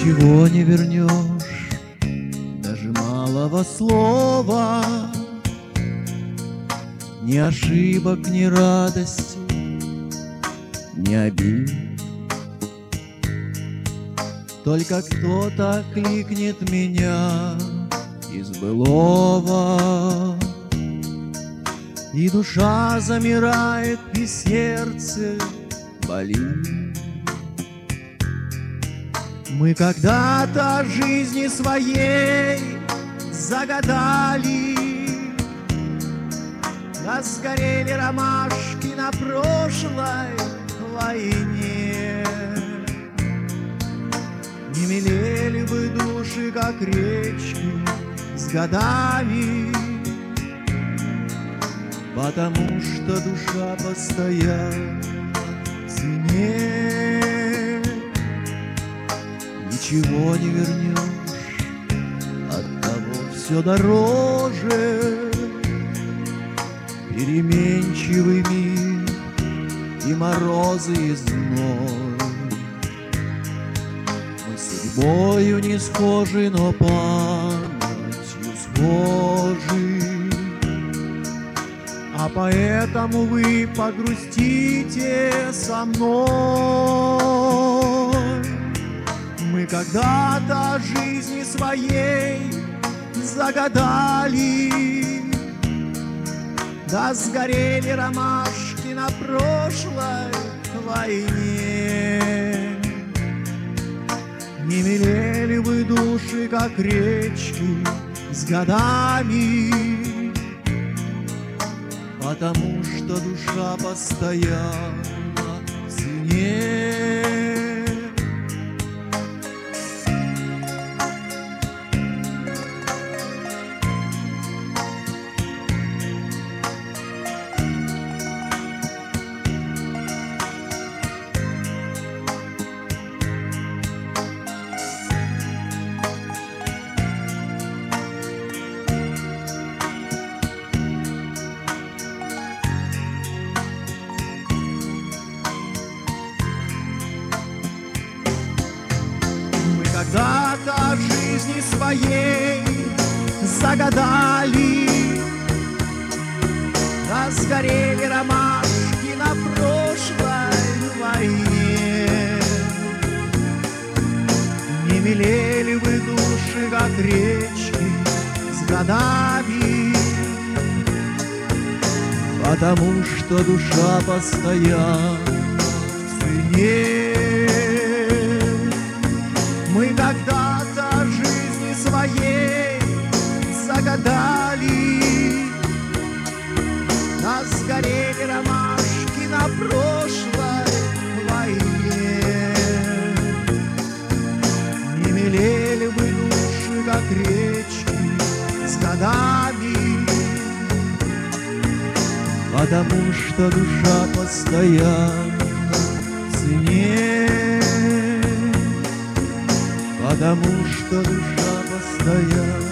Ничего не вернешь, даже малого слова, ни ошибок, ни радости, ни обид. Только кто-то кликнет меня из былого, и душа замирает, и сердце болит. Мы когда-то жизни своей загадали, да сгорели ромашки на прошлой войне. Не мелели бы души, как речки, с годами, потому что душа постоянно в цене. Ничего не вернешь, оттого все дороже. Переменчивый мир и морозы, и зной. Мы судьбою не схожи, но памятью схожи. А поэтому вы погрустите со мной. Мы когда-то жизни своей загадали, да сгорели ромашки на прошлой войне. Не мелели вы души, как речки, с годами, потому что душа постоянно в цене. Когда-то жизни своей загадали, да сгорели ромашки на прошлой войне. Не мелели вы души, как речки, с годами, потому что душа постоянно в цене. Мы когда-то жизни своей загадали, да сгорели ромашки на прошлой войне. Не мелели вы души, как речки, с годами, потому что душа постоянно в цене. Потому что душа постоянно